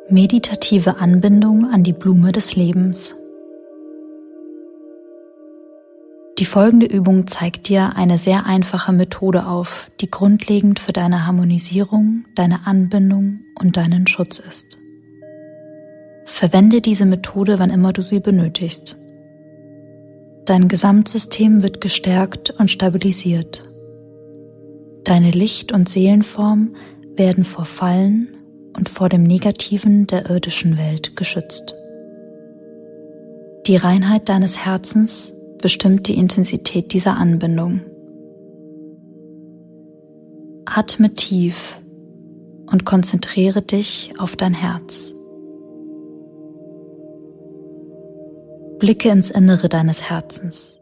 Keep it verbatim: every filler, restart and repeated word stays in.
Meditative Anbindung an die Blume des Lebens. Die folgende Übung zeigt dir eine sehr einfache Methode auf, die grundlegend für deine Harmonisierung, deine Anbindung und deinen Schutz ist. Verwende diese Methode, wann immer du sie benötigst. Dein Gesamtsystem wird gestärkt und stabilisiert. Deine Licht- und Seelenform werden vor Fallen und vor dem Negativen der irdischen Welt geschützt. Die Reinheit deines Herzens bestimmt die Intensität dieser Anbindung. Atme tief und konzentriere dich auf dein Herz. Blicke ins Innere deines Herzens.